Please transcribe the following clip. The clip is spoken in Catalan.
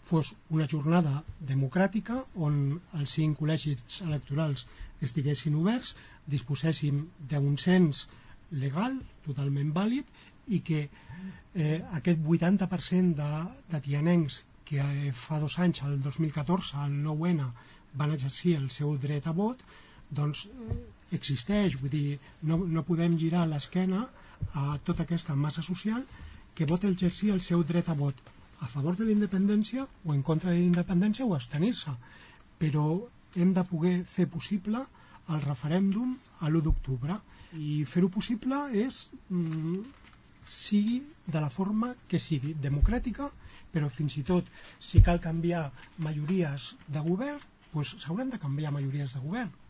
fos una jornada democràtica on els 5 col·legis electorals estiguessin oberts, disposéssim d'un cens legal, totalment vàlid, i que aquest 80% de tianencs que fa 2 anys, el 2014, al 9-N, van exercir el seu dret a vot, doncs existeix. Vull dir, no podem girar l'esquena a tota aquesta massa social que pot exercir el seu dret a vot a favor de la independència o en contra de la independència o abstenir-se. Però hem de poder fer possible el referèndum a l'1 d'octubre, i fer-ho possible és sigui de la forma que sigui, democràtica, però fins i tot si cal canviar majories de govern, doncs s'hauran de canviar majories de govern.